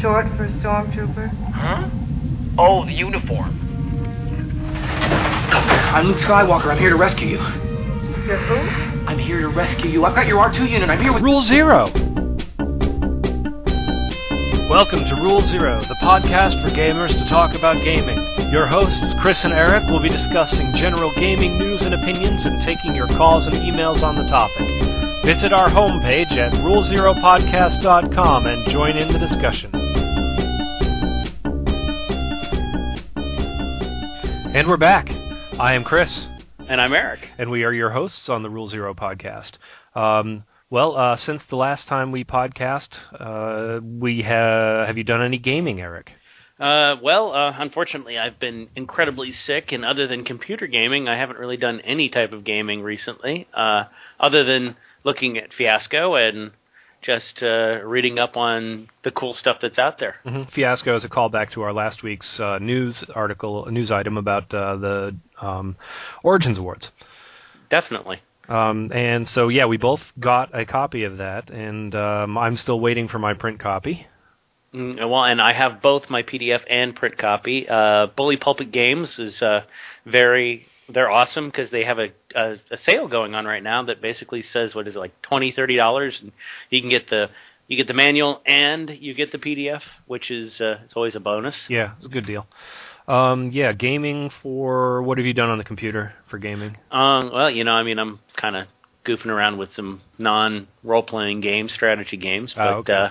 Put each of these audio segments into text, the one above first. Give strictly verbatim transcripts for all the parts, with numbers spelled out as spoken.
short for a stormtrooper? Huh? Oh, the uniform. I'm Luke Skywalker. I'm here to rescue you. You're who? I'm here to rescue you. I've got your R two unit. I'm here with... Rule Zero. Welcome to Rule Zero, the podcast for gamers to talk about gaming. Your hosts, Chris and Eric, will be discussing general gaming news and opinions and taking your calls and emails on the topic. Visit our homepage at rule zero podcast dot com and join in the discussion. And we're back. I am Chris. And I'm Eric. And we are your hosts on the Rule Zero podcast. Um, well, uh, since the last time we podcast, uh, we ha- have you done any gaming, Eric? Uh, well, uh, unfortunately, I've been incredibly sick, and other than computer gaming, I haven't really done any type of gaming recently, uh, other than looking at Fiasco and just uh, reading up on the cool stuff that's out there. Mm-hmm. Fiasco is a callback to our last week's uh, news article, a news item about uh, the um, Origins Awards. Definitely. Um, and so, yeah, we both got a copy of that, and um, I'm still waiting for my print copy. Mm, well, and I have both my P D F and print copy. Uh, Bully Pulpit Games is uh, very... They're awesome because they have a, a a sale going on right now that basically says, what is it, like twenty dollars, thirty dollars, and you can get the you get the manual and you get the P D F, which is uh, it's always a bonus. Yeah, it's a good deal. Um, yeah, gaming for what have you done on the computer for gaming? Um, well, you know, I mean, I'm kind of goofing around with some non role playing games, strategy games, but oh, okay. uh,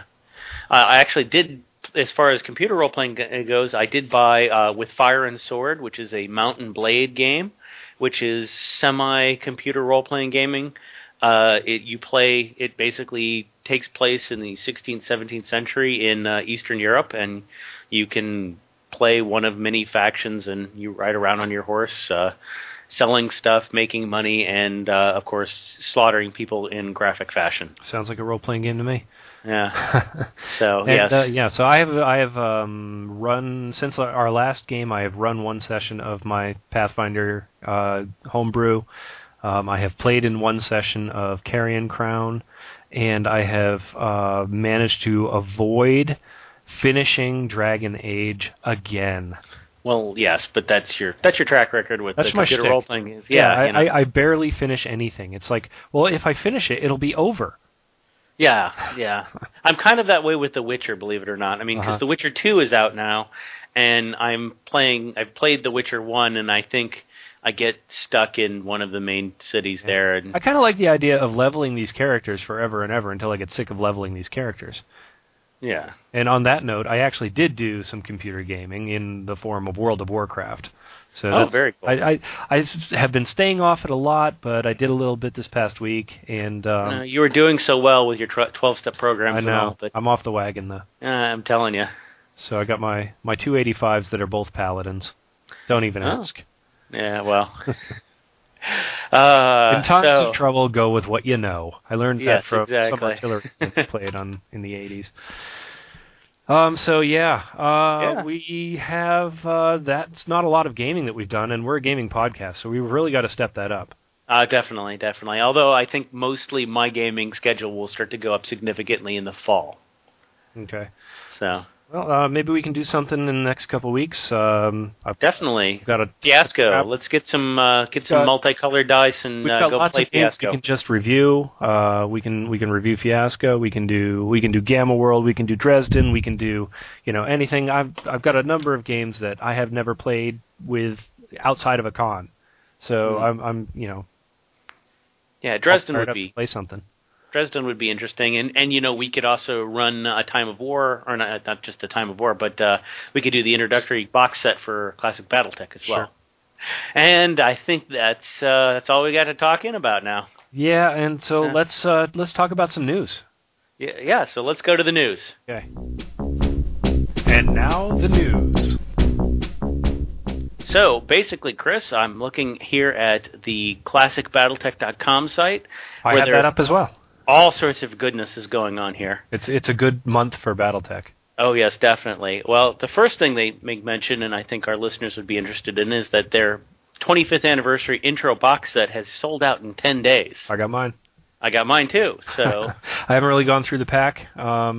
I actually did. As far as computer role-playing goes, I did buy uh, With Fire and Sword, which is a Mount and Blade game, which is semi-computer role-playing gaming. Uh, it you play. It basically takes place in the sixteenth, seventeenth century in uh, Eastern Europe, and you can play one of many factions, and you ride around on your horse, uh, selling stuff, making money, and, uh, of course, slaughtering people in graphic fashion. Sounds like a role-playing game to me. Yeah. So and, yes. Uh, yeah. So I have I have um, run since our last game. I have run one session of my Pathfinder uh, homebrew. Um, I have played in one session of Carrion Crown, and I have uh, managed to avoid finishing Dragon Age again. Well, yes, but that's your that's your track record with that's the computer role playing. Yeah, yeah I, you know. I, I barely finish anything. It's like, well, if I finish it, it'll be over. Yeah, yeah. I'm kind of that way with The Witcher, believe it or not. I mean, because uh-huh. The Witcher two is out now, and I'm playing. I've played The Witcher one, and I think I get stuck in one of the main cities yeah. there. And I kind of like the idea of leveling these characters forever and ever until I get sick of leveling these characters. Yeah. And on that note, I actually did do some computer gaming in the form of World of Warcraft. So oh, very cool. I, I, I have been staying off it a lot, but I did a little bit this past week. And um, uh, you were doing so well with your twelve-step programs. I know. And all, but I'm off the wagon, though. Uh, I'm telling you. So I got my, my two eighty-fives that are both paladins. Don't even oh. ask. Yeah, well. uh, in times so, of trouble, go with what you know. I learned yes, that from exactly. some artillery I played on in the eighties. Um. So yeah, uh, yeah. we have. Uh, that's not a lot of gaming that we've done, and we're a gaming podcast, so we've really got to step that up. Uh, definitely, definitely. Although I think mostly my gaming schedule will start to go up significantly in the fall. Okay. So. Well, uh, maybe we can do something in the next couple of weeks. Um, I've definitely. Got a Fiasco. I've, Let's get some uh, get some got, multicolored dice and uh, go play Fiasco. We can just review. Uh, we can we can review Fiasco. We can do we can do Gamma World. We can do Dresden. We can do you know anything. I've I've got a number of games that I have never played with outside of a con. So mm-hmm. I'm I'm you know. Yeah, Dresden would be play something. Dresden would be interesting, and and you know we could also run a Time of War, or not, not just a Time of War, but uh, we could do the introductory box set for Classic BattleTech as well. Sure. And I think that's uh, that's all we got to talk in about now. Yeah, and so uh, let's uh, let's talk about some news. Yeah, yeah. So let's go to the news. Okay. And now the news. So basically, Chris, I'm looking here at the classic battletech dot com site. I have that up as well. All sorts of goodness is going on here. It's it's a good month for BattleTech. Oh, yes, definitely. Well, the first thing they make mention, and I think our listeners would be interested in, is that their twenty-fifth anniversary intro box set has sold out in ten days. I got mine. I got mine, too. So I haven't really gone through the pack. Um,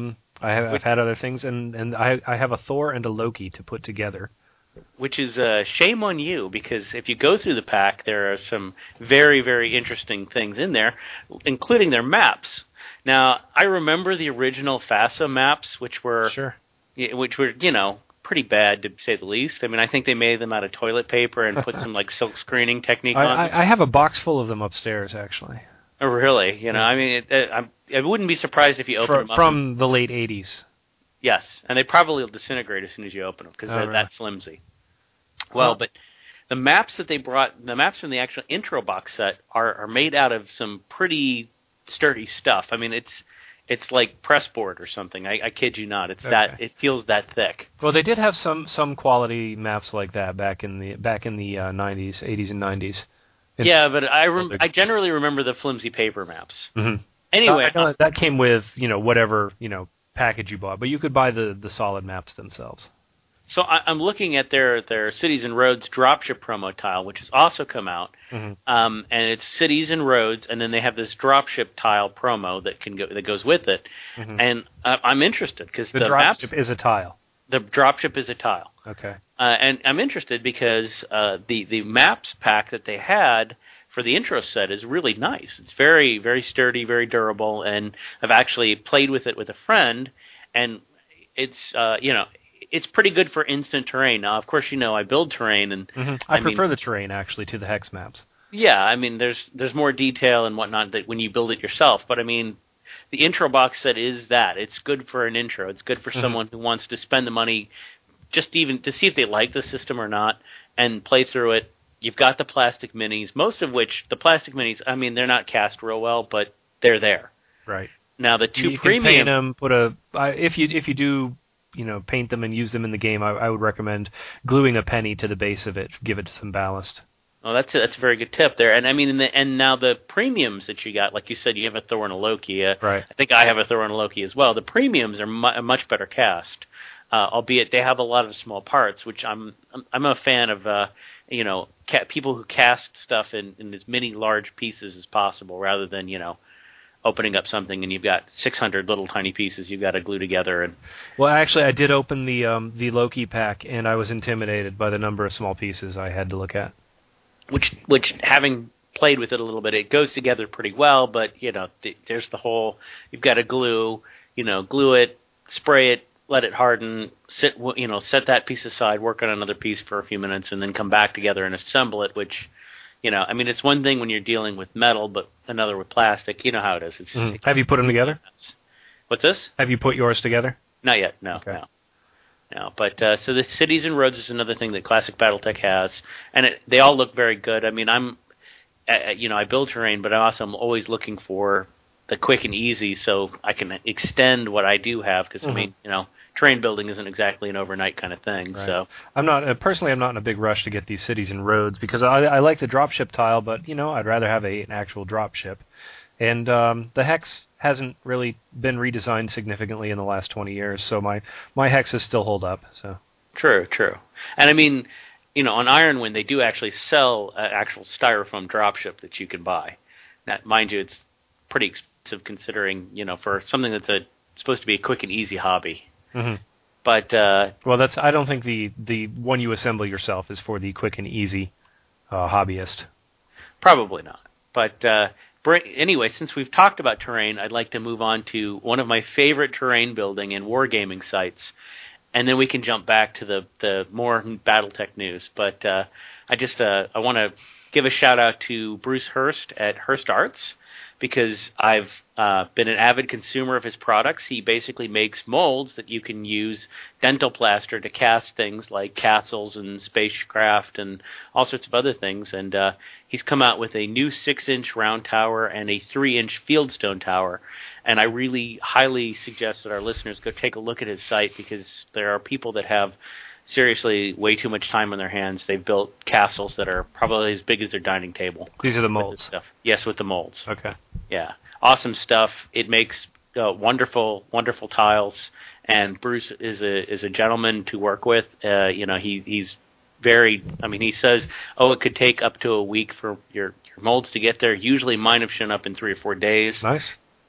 I have, Which, I've had other things, and, and I I have a Thor and a Loki to put together. Which is a uh, shame on you, because if you go through the pack, there are some very, very interesting things in there, including their maps. Now, I remember the original FASA maps, which were, sure. which were, you know, pretty bad to say the least. I mean, I think they made them out of toilet paper and put some like silk screening technique I, on them. I, I have a box full of them upstairs, actually. Oh, really? You know, yeah. I mean, it, it, I, I wouldn't be surprised if you open from, them up. From and, the late eighties. Yes, and they probably will disintegrate as soon as you open them, because oh, they're really? that flimsy. Well, well, but the maps that they brought, the maps from the actual intro box set are, are made out of some pretty sturdy stuff. I mean, it's it's like pressboard or something. I, I kid you not. It's okay. that it feels that thick. Well, they did have some, some quality maps like that back in the back in the uh, nineties, eighties, and nineties. In yeah, but I rem- I generally remember the flimsy paper maps. Mm-hmm. Anyway, uh, uh, that came with you know whatever you know package you bought, but you could buy the, the solid maps themselves. So I, I'm looking at their, their Cities and Roads dropship promo tile, which has also come out, mm-hmm. um, and it's Cities and Roads, and then they have this dropship tile promo that can go that goes with it, mm-hmm. and uh, I'm interested because the, the dropship maps, is a tile. The dropship is a tile. Okay. Uh, and I'm interested because uh, the the maps pack that they had for the intro set is really nice. It's very, very sturdy, very durable, and I've actually played with it with a friend, and it's, uh, you know, it's pretty good for instant terrain. Now, of course, you know, I build terrain, and mm-hmm. I, I prefer mean, the terrain, actually, to the hex maps. Yeah, I mean, there's there's more detail and whatnot that when you build it yourself, but I mean, the intro box set is that. It's good for an intro. It's good for mm-hmm. someone who wants to spend the money just even to see if they like the system or not and play through it. You've got the plastic minis, most of which, the plastic minis, I mean, they're not cast real well, but they're there. Right. Now, the two you premium... You can paint them, put a... Uh, if you if you do, you know, paint them and use them in the game, I, I would recommend gluing a penny to the base of it, give it some ballast. Oh, that's a, that's a very good tip there. And I mean, in the, and now the premiums that you got, like you said, you have a Thor and a Loki. Uh, right. I think I have a Thor and a Loki as well. The premiums are mu- a much better cast, uh, albeit they have a lot of small parts, which I'm I'm, I'm a fan of. Uh, you know, ca- people who cast stuff in, in as many large pieces as possible, rather than you know, opening up something and you've got six hundred little tiny pieces you've got to glue together. And well, actually, I did open the um, the Loki pack, and I was intimidated by the number of small pieces I had to look at. Which, which having played with it a little bit, it goes together pretty well. But you know, th- there's the whole you've got to glue, you know, glue it, spray it, let it harden, sit, you know, set that piece aside, work on another piece for a few minutes, and then come back together and assemble it. Which, you know, I mean, it's one thing when you're dealing with metal, but another with plastic. You know how it is. It's, mm. it Have you put them together? What's this? Have you put yours together? Not yet. No. Okay. No. No, but uh, so the Cities and Roads is another thing that Classic BattleTech has, and it, they all look very good. I mean, I'm, uh, you know, I build terrain, but I also am always looking for the quick and easy, so I can extend what I do have. Because mm-hmm. I mean, you know, terrain building isn't exactly an overnight kind of thing. Right. So I'm not uh, personally, I'm not in a big rush to get these Cities and Roads because I, I like the dropship tile, but you know, I'd rather have a, an actual dropship. And um, the hex hasn't really been redesigned significantly in the last twenty years, so my, my hexes still hold up. So true, true. And I mean, you know, on Ironwind they do actually sell an actual styrofoam dropship that you can buy. Now, mind you, it's pretty expensive considering, you know, for something that's a supposed to be a quick and easy hobby. Mm-hmm. But uh, well, that's I don't think the, the one you assemble yourself is for the quick and easy uh, hobbyist. Probably not. But uh, anyway, since we've talked about terrain, I'd like to move on to one of my favorite terrain building and wargaming sites, and then we can jump back to the, the more BattleTech news. But uh, I just uh, I want to give a shout out to Bruce Hurst at Hurst Arts, because I've uh, been an avid consumer of his products. He basically makes molds that you can use dental plaster to cast things like castles and spacecraft and all sorts of other things. And uh, he's come out with a new six-inch round tower and a three-inch fieldstone tower. And I really highly suggest that our listeners go take a look at his site, because there are people that have seriously way too much time on their hands. They've built castles that are probably as big as their dining table. These are the molds. Stuff. Yes, with the molds. Okay. Yeah. Awesome stuff. It makes uh, wonderful, wonderful tiles. And Bruce is a is a gentleman to work with. Uh, you know, he he's very. I mean, he says, oh, it could take up to a week for your, your molds to get there. Usually, mine have shown up in three or four days. Nice.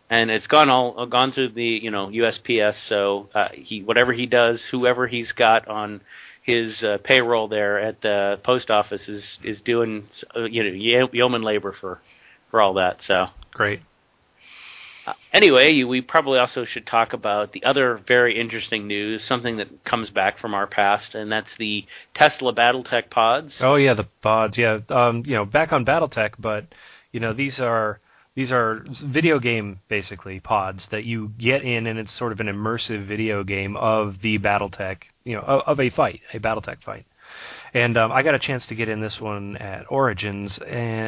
and it's gone all gone through the you know U S P S. So uh, he whatever he does, whoever he's got on his uh, payroll there at the post office is is doing uh, you know ye- yeoman labor for for all that. So great. Uh, anyway, you, we probably also should talk about the other very interesting news, something that comes back from our past, and that's the Tesla BattleTech pods. Oh yeah, the pods. Yeah, um, you know, back on BattleTech, but you know, these are these are video game basically pods that you get in, and it's sort of an immersive video game of the BattleTech, you know, of, of a fight, a BattleTech fight. And um, I got a chance to get in this one at Origins,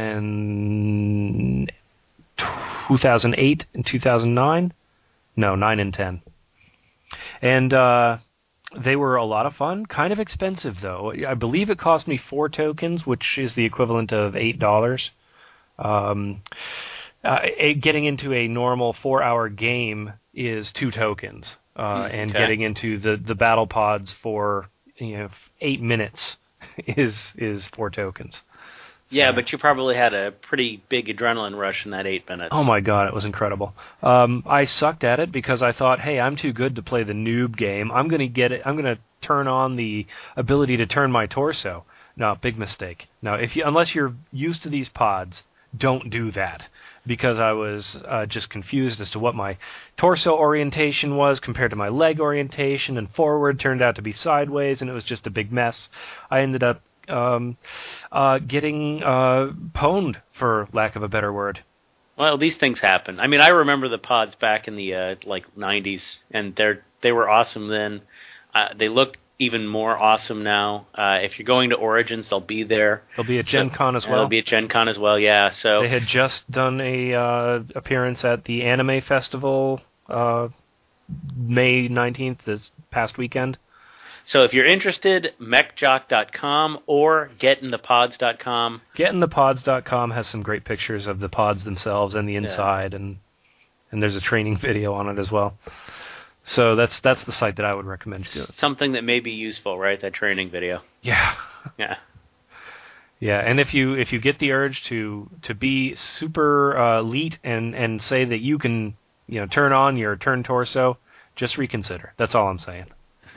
and two thousand eight and two thousand nine? No, nine and ten. And uh, they were a lot of fun. Kind of expensive, though. I believe it cost me four tokens, which is the equivalent of eight dollars. Um, uh, getting into a normal four-hour game is two tokens. Uh, okay. And getting into the, the battle pods for you know eight minutes is is four tokens. Yeah, but you probably had a pretty big adrenaline rush in that eight minutes. Oh my god, it was incredible. Um, I sucked at it because I thought, hey, I'm too good to play the noob game. I'm gonna get it. I'm gonna turn on the ability to turn my torso. No, big mistake. No, if you unless you're used to these pods, don't do that. Because I was uh, just confused as to what my torso orientation was compared to my leg orientation, and forward turned out to be sideways, and it was just a big mess. I ended up Um, uh, getting uh, pwned, for lack of a better word. Well, these things happen. I mean, I remember the pods back in the uh, like nineties, and they're they were awesome then. Uh, they look even more awesome now. Uh, if you're going to Origins, they'll be there. They'll be at Gen so, Con as well. They'll be at Gen Con as well. Yeah. So they had just done a uh, appearance at the Anime Festival, uh, May nineteenth, this past weekend. So if you're interested, mech jock dot com or get in the pods dot com. get in the pods dot com has some great pictures of the pods themselves and the inside, yeah. and and there's a training video on it as well. So that's that's the site that I would recommend to do it. Something that may be useful, right? That training video. Yeah. Yeah. Yeah, and if you if you get the urge to to be super uh, elite and, and say that you can you know turn on your turn torso, just reconsider. That's all I'm saying.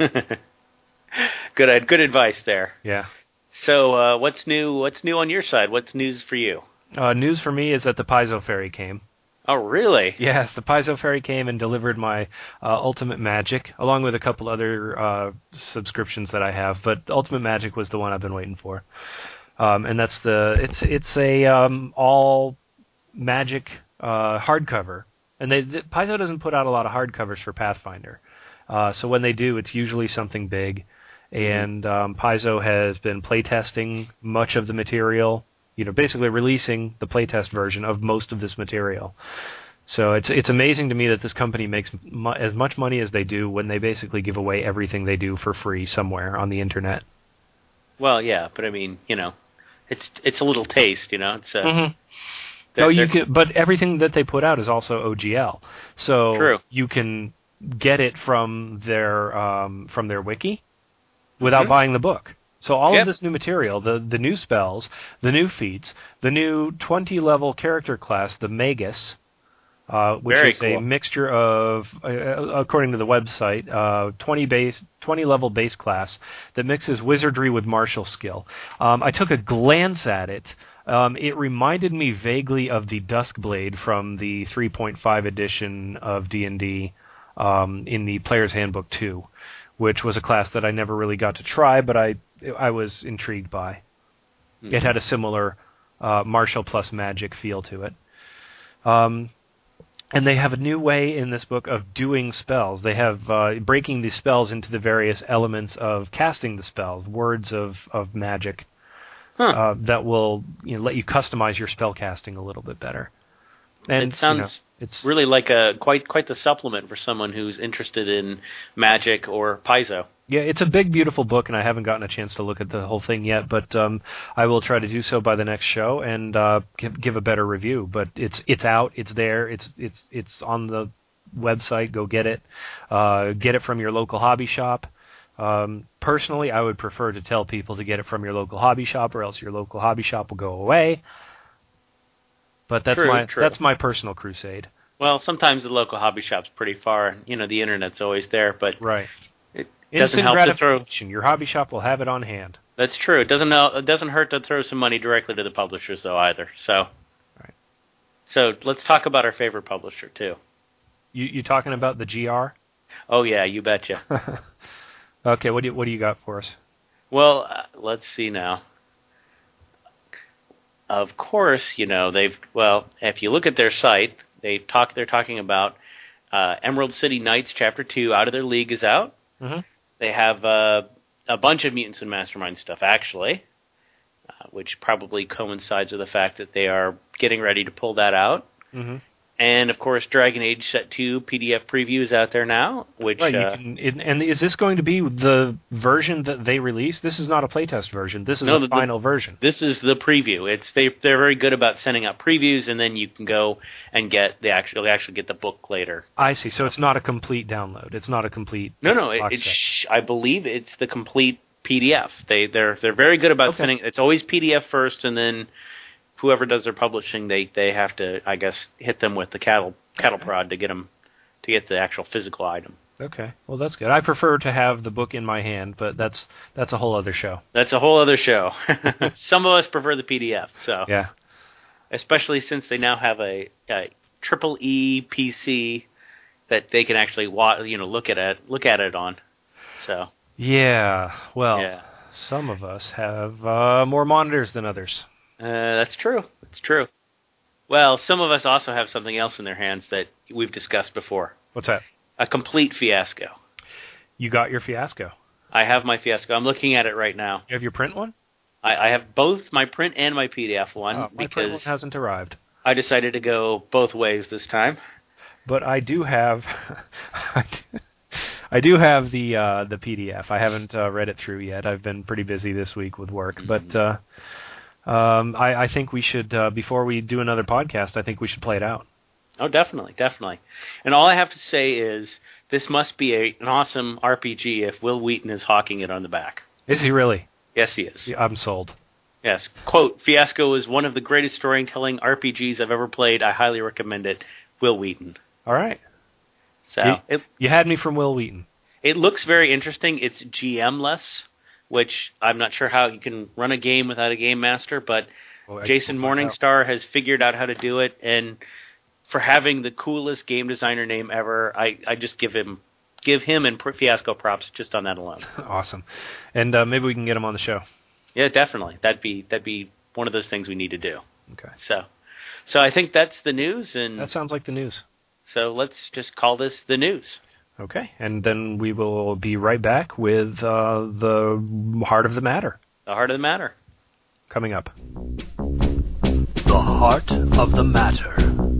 Good, good advice there. Yeah. So, uh, what's new? What's new on your side? What's news for you? Uh, news for me is that the Paizo Ferry came. Oh, really? Yes, the Paizo Ferry came and delivered my uh, Ultimate Magic, along with a couple other uh, subscriptions that I have. But Ultimate Magic was the one I've been waiting for, um, and that's the it's it's a um, all Magic uh, hardcover, and they the, Paizo doesn't put out a lot of hardcovers for Pathfinder, uh, so when they do, it's usually something big. And um, Paizo has been playtesting much of the material, you know, basically releasing the playtest version of most of this material. So it's it's amazing to me that this company makes mu- as much money as they do when they basically give away everything they do for free somewhere on the internet. Well, yeah, but I mean, you know, it's it's a little taste, you know. It's uh, mm-hmm. they're, Oh, you they're... can, but everything that they put out is also O G L, so True. You can get it from their um, from their wiki without mm-hmm. buying the book. So all yep. of this new material, the the new spells, the new feats, the new twenty level character class, the Magus, uh, which Very is cool. a mixture of, uh, according to the website, uh, twenty base, twenty level base class that mixes wizardry with martial skill. Um, I took a glance at it. Um, it reminded me vaguely of the Duskblade from the three point five edition of D and D um, in the Player's Handbook two, which was a class that I never really got to try, but I I was intrigued by. Mm-hmm. It had a similar uh, martial plus magic feel to it. Um, and they have a new way in this book of doing spells. They have uh, breaking the spells into the various elements of casting the spells, words of, of magic, huh. uh, that will you know, let you customize your spell casting a little bit better. And it sounds you know, it's really like a quite quite the supplement for someone who's interested in magic or Paizo. Yeah, it's a big, beautiful book, and I haven't gotten a chance to look at the whole thing yet, but um, I will try to do so by the next show and uh, give, give a better review. But it's it's out, it's there, it's it's it's on the website. Go get it. Uh, get it from your local hobby shop. Um, personally, I would prefer to tell people to get it from your local hobby shop, or else your local hobby shop will go away. But that's true, my true. that's my personal crusade. Well, sometimes the local hobby shop's pretty far. You know, the internet's always there, but right. it doesn't Instant help to throw. gratification. Your hobby shop will have it on hand. That's true. It doesn't know, it doesn't hurt to throw some money directly to the publishers, though, either. So, right. So let's talk about our favorite publisher too. You you talking about the G R? Oh yeah, you betcha. Okay, what do you, what do you got for us? Well, uh, let's see now. Of course, you know they've. Well, if you look at their site, they talk. They're talking about uh, Emerald City Knights Chapter Two. Out of Their League is out. Mm-hmm. They have uh, a bunch of Mutants and Mastermind stuff, actually, uh, which probably coincides with the fact that they are getting ready to pull that out. Mm-hmm. And, of course, Dragon Age Set two P D F preview is out there now. Which, right, uh, you can, it, and is this going to be the version that they release? This is not a playtest version. This is no, a the, final version. This is the preview. It's they they're very good about sending out previews, and then you can go and get the actual actually get the book later. I see. So it's not a complete download. It's not a complete. No, no. It, box it's set. sh- I believe it's the complete P D F. They they're they're very good about Okay. sending. It's always P D F first, and then whoever does their publishing, they they have to, I guess, hit them with the cattle cattle prod to get them to get the actual physical item. Okay, well that's good. I prefer to have the book in my hand, but that's that's a whole other show. That's a whole other show. Some of us prefer the P D F, so Yeah. especially since they now have a, a triple E P C that they can actually wa- you know look at it look at it on. So Yeah. Well, yeah, some of us have uh, more monitors than others. uh, that's true. It's true. Well, some of us also have something else in their hands that we've discussed before. What's that? A complete fiasco. You got your Fiasco. I have my fiasco. I'm looking at it right now. You have your print one? I, I have both my print and my P D F one Oh, my print one because hasn't arrived. I decided to go both ways this time. But I do have, I do- I do have the uh, the P D F. I haven't uh, read it through yet. I've been pretty busy this week with work. Mm-hmm. But uh, um, I, I think we should, uh, before we do another podcast, I think we should play it out. Oh, definitely, definitely. And all I have to say is this must be a, an awesome R P G if Will Wheaton is hawking it on the back. Is he really? Yes, he is. Yeah, I'm sold. Yes. Quote, Fiasco is one of the greatest storytelling R P Gs I've ever played. I highly recommend it. Will Wheaton. All right. So You, it you had me from Will Wheaton. it looks very interesting. It's G M-less, which I'm not sure how you can run a game without a game master, but Well, I- Jason we'll find out. Morningstar has figured out how to do it, and for having the coolest game designer name ever, I, I just give him give him and Fiasco props just on that alone. Awesome. And uh, maybe we can get him on the show. Yeah, definitely. That'd be that'd be one of those things we need to do. Okay. So, so I think that's the news, and That sounds like the news. so let's just call this the news. Okay. And then we will be right back with uh, the heart of the matter The heart of the matter. coming up. The heart of the matter.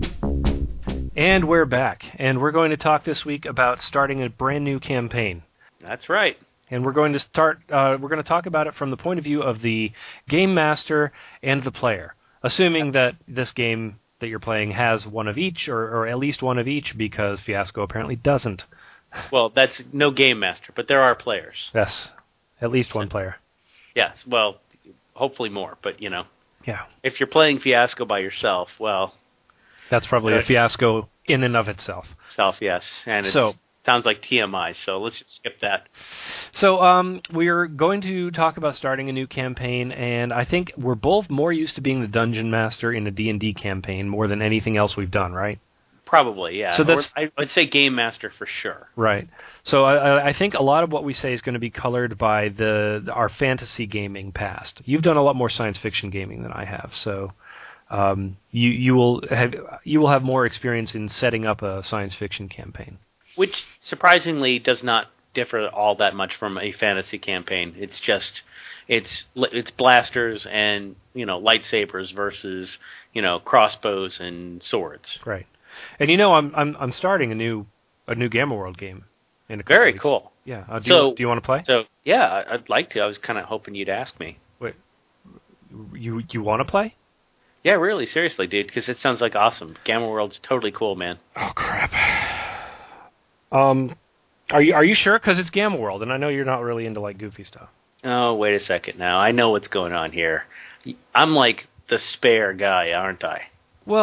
And we're back. And we're going to talk this week about starting a brand new campaign. That's right. And we're going to start, uh, we're going to talk about it from the point of view of the game master and the player, assuming that this game that you're playing has one of each, or, or at least one of each, because Fiasco apparently doesn't. Well, that's no game master, but there are players. Yes, at least one player. Yes. Well, hopefully more, but you know, Yeah, if you're playing Fiasco by yourself, well, that's probably a Uh, Fiasco in and of itself. self, yes, and it So- sounds like T M I. So let's just skip that. So um, we're going to talk about starting a new campaign, and I think we're both more used to being the dungeon master in a D and D campaign more than anything else we've done, right? Probably, yeah. So that's- Or I would say game master for sure. Right. So I, I think a lot of what we say is going to be colored by the our fantasy gaming past. You've done a lot more science fiction gaming than I have, so um, you you will have you will have more experience in setting up a science fiction campaign. Which surprisingly does not differ all that much from a fantasy campaign. It's just it's it's blasters and you know lightsabers versus you know crossbows and swords. Right. And you know, I'm I'm I'm starting a new a new Gamma World game in a couple Very weeks. cool. Yeah. Uh, do So- you, do you want to play? So yeah, I- I'd like to. I was kind of hoping you'd ask me. Wait. You you want to play? Yeah, really, seriously, dude, because it sounds like awesome. Gamma World's totally cool, man. Oh crap. Um, are you are you sure? Because it's Gamma World, and I know you're not really into like goofy stuff. Oh, wait a second now. I know what's going on here. I'm like the spare guy, aren't I? Well,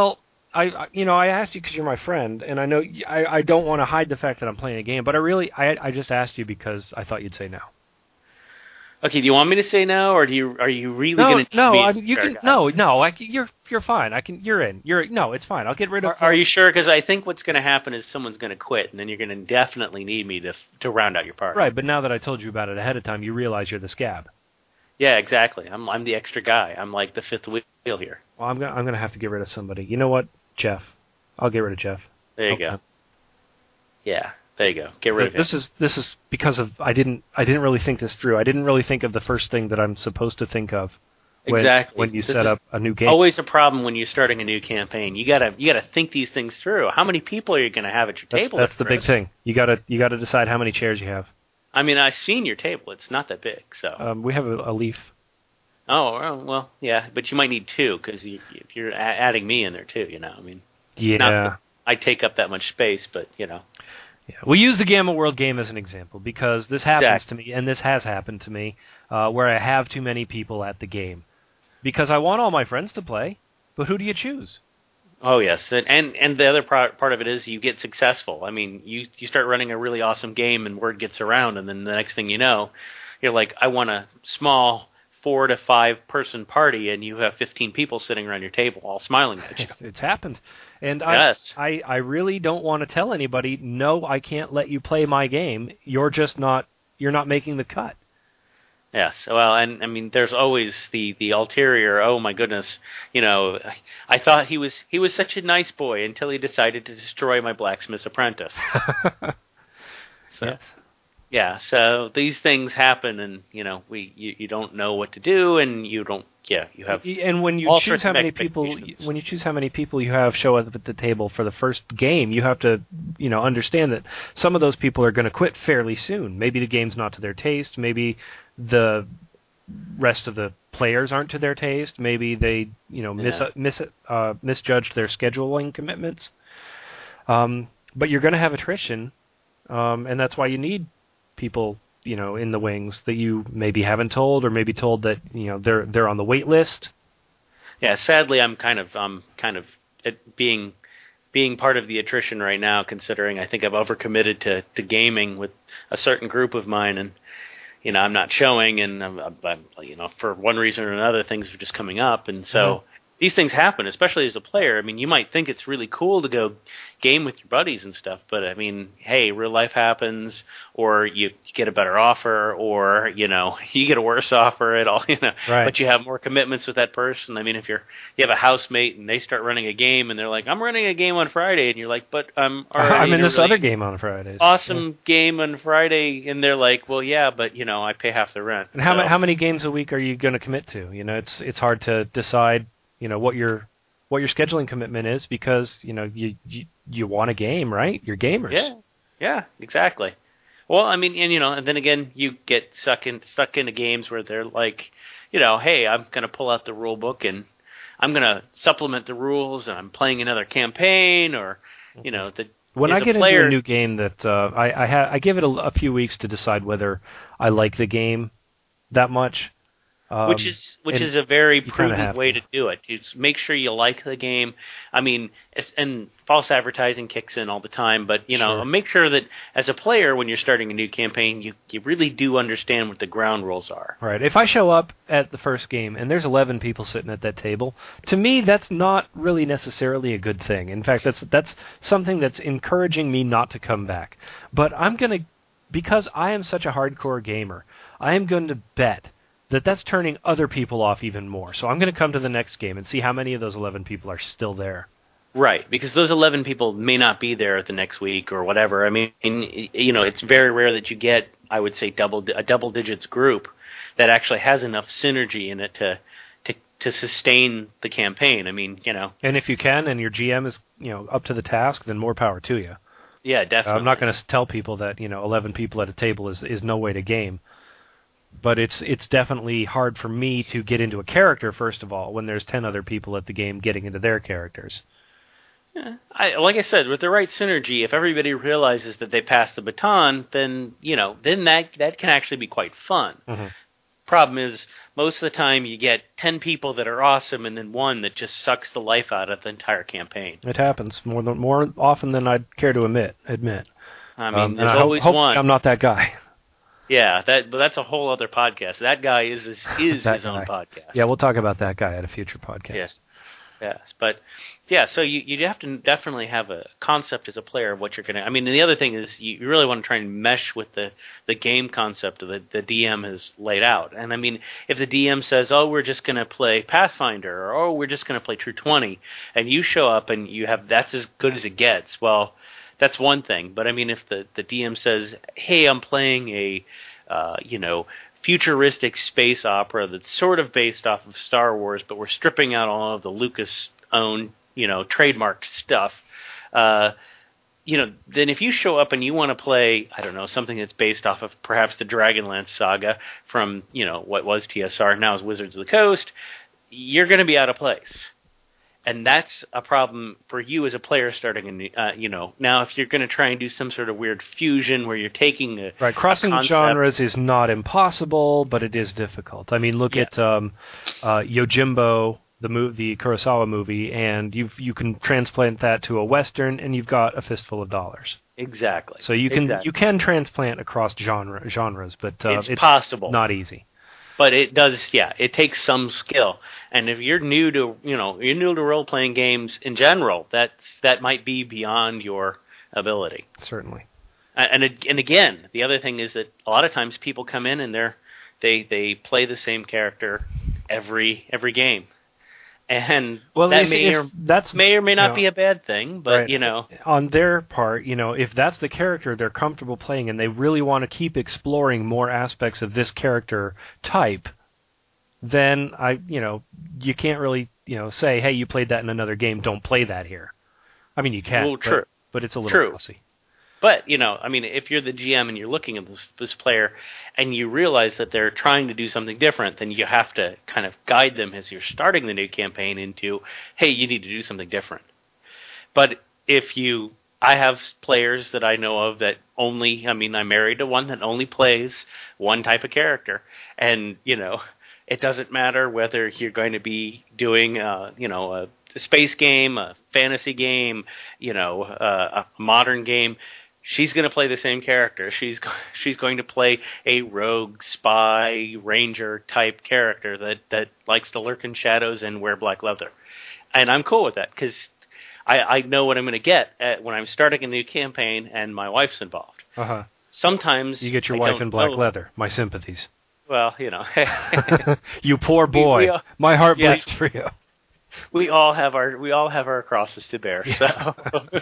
I, I you know, I asked you because you're my friend, and I know y- I, I don't want to hide the fact that I'm playing a game, but I really, I, I just asked you because I thought you'd say no. Okay, do you want me to say no, or do you are you really No, going to no, be I, a you fair can, guy? no, no, I, can- you're, you're fine. I can, you're in. You're, no, it's fine. I'll get rid of. Are, are you sure? Because I think what's going to happen is someone's going to quit, and then you're going to definitely need me to to round out your party. Right, but now that I told you about it ahead of time, you realize you're the scab. Yeah, exactly. I'm I'm the extra guy. I'm like the fifth wheel here. Well, I'm gonna, I'm gonna have to get rid of somebody. You know what, Jeff? I'll get rid of Jeff. There you Okay. go. Yeah, there you go. Get rid of him. This is this is because of I didn't I didn't really think this through. I didn't really think of the first thing that I'm supposed to think of when, Exactly. when you This set is up a new game. Always a problem when you're starting a new campaign. You gotta you gotta think these things through. How many people are you going to have at your that's table? that's at the big first? thing. You gotta you gotta decide how many chairs you have. I mean, I've seen your table. It's not that big. So. Um, we have a, a leaf. Oh well, well, yeah, but you might need two because you, if you're a- adding me in there too, you know. I mean, Yeah. not that I take up that much space, but you know. Yeah. We use the Gamma World game as an example because this happens Exactly. to me, and this has happened to me, uh, where I have too many people at the game. Because I want all my friends to play, but who do you choose? Oh yes, and and, and the other part part of it is you get successful. I mean, you you start running a really awesome game, and word gets around, and then the next thing you know, you're like, I want a small four to five person party, and you have fifteen people sitting around your table, all smiling at you. It's happened. And Yes. I, I, I really don't want to tell anybody, no, I can't let you play my game. You're just not, you're not making the cut. Yes, well, and I mean, there's always the, the ulterior. Oh my goodness, you know, I thought he was he was such a nice boy until he decided to destroy my blacksmith's apprentice. So, Yes. yeah, so these things happen, and you know, we you, you don't know what to do, and you don't. Yeah, you have. And when you all choose sorts how of many people, expectations. when you choose how many people you have show up at the table for the first game, you have to, you know, understand that some of those people are going to quit fairly soon. Maybe the game's not to their taste. Maybe the rest of the players aren't to their taste. Maybe they, you know, mis Yeah. mis uh, misjudged their scheduling commitments. Um, but you're going to have attrition, um, and that's why you need people, you know, in the wings that you maybe haven't told, or maybe told that, you know, they're they're on the wait list. Yeah, sadly, I'm kind of um kind of it being being part of the attrition right now, considering I think I've overcommitted to to gaming with a certain group of mine, and you know, I'm not showing, and I'm, I'm, you know, for one reason or another, things are just coming up, and so Mhm. these things happen, especially as a player. I mean, you might think it's really cool to go game with your buddies and stuff, but I mean, hey, real life happens, or you get a better offer, or you know, you get a worse offer at all, you know, Right. but you have more commitments with that person. I mean, if you're you have a housemate and they start running a game, and they're like, I'm running a game on Friday, and you're like, but I'm already I'm in a this really other game on Fridays. awesome game on Friday, and they're like, well, yeah, but you know, I pay half the rent. And how so. ma- how many games a week are you going to commit to? You know, it's it's hard to decide, you know, what your what your scheduling commitment is, because, you know, you you, you want a game, right? You're gamers. Yeah, yeah, exactly. Well, I mean, and you know, and then again, you get stuck in stuck into games where they're like, you know, hey, I'm going to pull out the rule book and I'm going to supplement the rules, and I'm playing another campaign, or you know, the When as I get a player, into a new game that uh, I I, ha- I give it a, a few weeks to decide whether I like the game that much. Um, which is which and is a very you kinda prudent have way to. to do it. Just make sure you like the game. I mean, it's, and false advertising kicks in all the time, but you know, Sure. make sure that as a player, when you're starting a new campaign, you you really do understand what the ground rules are. Right. If I show up at the first game and there's eleven people sitting at that table, to me that's not really necessarily a good thing. In fact, that's that's something that's encouraging me not to come back. But I'm going to, because I am such a hardcore gamer, I am going to bet that that's turning other people off even more. So I'm going to come to the next game and see how many of those eleven people are still there. Right, because those eleven people may not be there the next week or whatever. I mean, you know, it's very rare that you get, I would say, double a double digits group that actually has enough synergy in it to to to sustain the campaign. I mean, you know. And if you can, and your G M is, you know, up to the task, then more power to you. Yeah, definitely. I'm not going to tell people that, you know, eleven people at a table is is no way to game. But it's it's definitely hard for me to get into a character, first of all, when there's ten other people at the game getting into their characters. Yeah. I, like I said, with the right synergy, if everybody realizes that they passed the baton, then you know, then that that can actually be quite fun. Mm-hmm. Problem is, most of the time you get ten people that are awesome and then one that just sucks the life out of the entire campaign. It happens more than, more often than I'd care to admit. Admit. I mean, um, there's I always hope, one. I'm not that guy. Yeah, that but that's a whole other podcast. That guy is is, is That his own guy. podcast. Yeah, we'll talk about that guy at a future podcast. Yes. Yes, but yeah, so you you have to definitely have a concept as a player of what you're going to. I mean, and the other thing is you really want to try and mesh with the, the game concept that the D M has laid out. And I mean, if the D M says, "Oh, we're just going to play Pathfinder," or "Oh, we're just going to play True twenty," and you show up and you have that's as good as it gets, well, that's one thing. But I mean, if the, the D M says, "Hey, I'm playing a uh, you know." futuristic space opera that's sort of based off of Star Wars, but we're stripping out all of the Lucas-owned, you know, trademarked stuff. Uh, you know, then if you show up and you want to play, I don't know, something that's based off of perhaps the Dragonlance saga from, you know, what was T S R, now is Wizards of the Coast, you're going to be out of place. And that's a problem for you as a player starting a new, uh, you know, now if you're going to try and do some sort of weird fusion where you're taking a Right, crossing a concept, genres is not impossible, but it is difficult. I mean, look Yeah. at um, uh, Yojimbo, the mo- the Kurosawa movie, and you you can transplant that to a Western, and you've got a fistful of dollars. Exactly. So you can exactly. you can transplant across genre genres, but uh, it's, it's possible, not easy. but it does. Yeah, it takes some skill. And if you're new to, you know, you're new to role playing games in general, that's that might be beyond your ability. Certainly. And and, and again, the other thing is that a lot of times people come in and they're they they play the same character every every game. And Well, that if, may, if or, that's may or may not you know, be a bad thing, but right. you know, on their part, you know, if that's the character they're comfortable playing and they really want to keep exploring more aspects of this character type, then I, you know, you can't really, you know, say, hey, you played that in another game, don't play that here. I mean, you can, Well, but, true. but it's a little True. fussy. But, you know, I mean, if you're the G M and you're looking at this, this player and you realize that they're trying to do something different, then you have to kind of guide them as you're starting the new campaign into, hey, you need to do something different. But if you, I have players that I know of that only, I mean, I'm married to one that only plays one type of character. And, you know, it doesn't matter whether you're going to be doing, uh, you know, a, a space game, a fantasy game, you know, uh, a modern game. She's going to play the same character. She's she's going to play a rogue, spy, ranger type character that, that likes to lurk in shadows and wear black leather. And I'm cool with that because I, I know what I'm going to get at when I'm starting a new campaign and my wife's involved. Uh-huh. Sometimes You get your I wife don't in black know. leather. My sympathies. Well, you know. You poor We- boy. we all- My heart Yes. bleeds for you. We all have our we all have our crosses to bear. Yeah. So,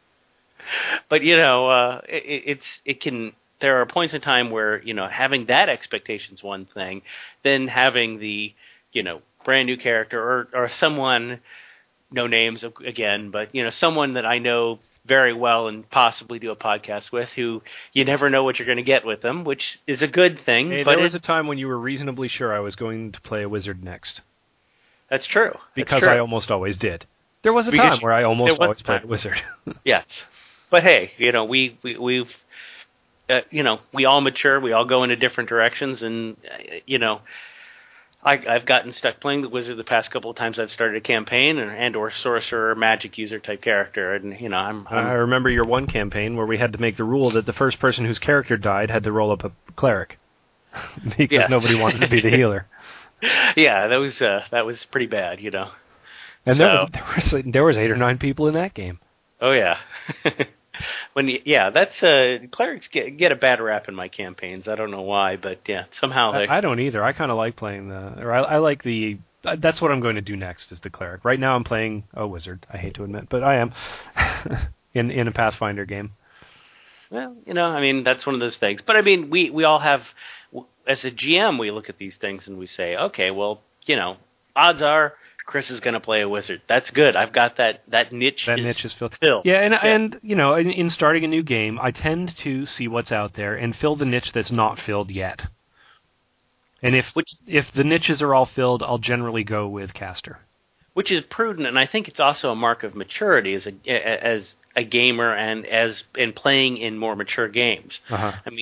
but you know, uh, it, it's it can. There are points in time where you know having that expectation is one thing, then having the you know brand new character or or someone, no names again, but you know someone that I know very well and possibly do a podcast with, who you never know what you're going to get with them, which is a good thing. Hey, but there was it, a time when you were reasonably sure I was going to play a wizard next. that's true. That's Because true. I almost always did. There was a Because time where I there almost was always a played time. a wizard. Yes, but hey, you know we we we've uh, you know we all mature, we all go into different directions, and uh, you know I, I've gotten stuck playing the wizard the past couple of times I've started a campaign, and, and or sorcerer, magic user type character, and you know I'm, I'm I remember your one campaign where we had to make the rule that the first person whose character died had to roll up a cleric because Yes. nobody wanted to be the healer. yeah that was uh, that was pretty bad, you know. And there, So- there was like, there was eight or nine people in that game. Oh yeah. When you, yeah, that's uh, clerics get get a bad rap in my campaigns. I don't know why, but yeah, somehow they. I, I don't either. I kind of like playing the, or I, I like the. That's what I'm going to do next is the cleric. Right now I'm playing a wizard. I hate to admit, but I am in in a Pathfinder game. Well, you know, I mean, that's one of those things. But I mean, we we all have, as a G M, we look at these things and we say, okay, well, you know, odds are Chris is going to play a wizard. That's good. I've got that that niche. That is niche is filled. filled. Yeah, and Yeah. and you know, in, in starting a new game, I tend to see what's out there and fill the niche that's not filled yet. And if Which- if the niches are all filled, I'll generally go with caster. Which is prudent, and I think it's also a mark of maturity as a as a gamer and as in playing in more mature games. Uh-huh. I mean,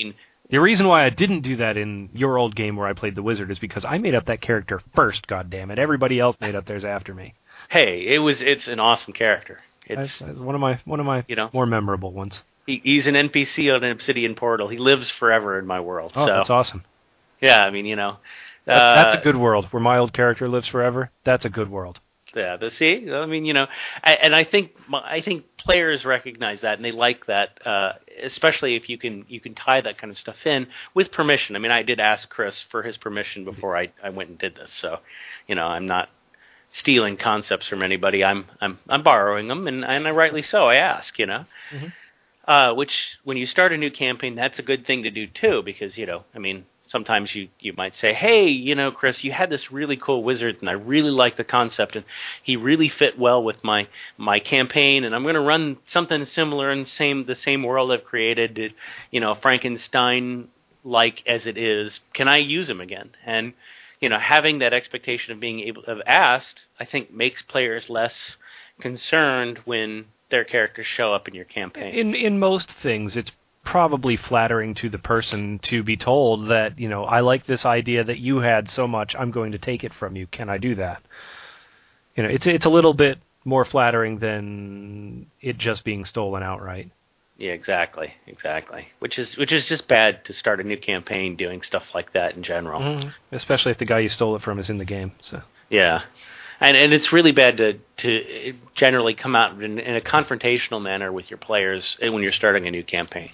The reason why I didn't do that in your old game where I played the wizard is because I made up that character first, goddammit. Everybody else made up theirs after me. Hey, it was it's an awesome character. It's That's, that's one of my one of my you know, more memorable ones. he, he's an N P C on an Obsidian Portal. He lives forever in my world. Oh, so that's awesome. yeah, I mean, you know, That's, uh, that's a good world where my old character lives forever. That's a good world. Yeah, the see, I mean, you know, I, and I think I think players recognize that and they like that, uh, especially if you can you can tie that kind of stuff in with permission. I mean, I did ask Chris for his permission before I, I went and did this, so you know, I'm not stealing concepts from anybody. I'm I'm I'm borrowing them, and and rightly so. I ask, you know, Mm-hmm. uh, which when you start a new campaign, that's a good thing to do too, because you know, I mean. Sometimes you, you might say, hey, you know, Chris, you had this really cool wizard, and I really like the concept, and he really fit well with my my campaign, and I'm going to run something similar in the same the same world I've created, you know, Frankenstein-like as it is. Can I use him again? And you know, having that expectation of being able of asked, I think makes players less concerned when their characters show up in your campaign. In in most things, it's probably flattering to the person to be told that, you know, I like this idea that you had so much, I'm going to take it from you. Can I do that? You know, it's it's a little bit more flattering than it just being stolen outright. Yeah, exactly, exactly. Which is which is just bad to start a new campaign doing stuff like that in general. Mm-hmm. Especially if the guy you stole it from is in the game. So yeah. And and it's really bad to, to generally come out in, in a confrontational manner with your players when you're starting a new campaign.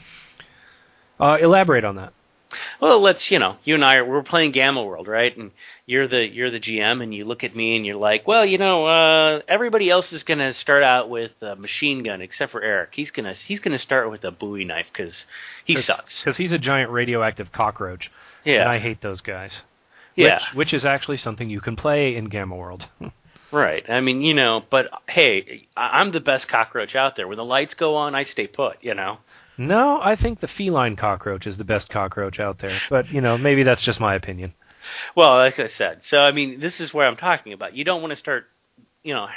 Uh, elaborate on that. Well, let's you know, you and I are we're playing Gamma World, right? And you're the you're the G M, and you look at me and you're like, well, you know, uh, everybody else is going to start out with a machine gun except for Eric. He's gonna he's gonna start with a Bowie knife because he Cause, sucks. Because he's a giant radioactive cockroach. Yeah, and I hate those guys. Yeah, which, which is actually something you can play in Gamma World. Right. I mean, you know, but hey, I'm the best cockroach out there. When the lights go on, I stay put, you know. No, I think the feline cockroach is the best cockroach out there. But, you know, maybe that's just my opinion. Well, like I said, so, I mean, this is where I'm talking about. You don't want to start, you know,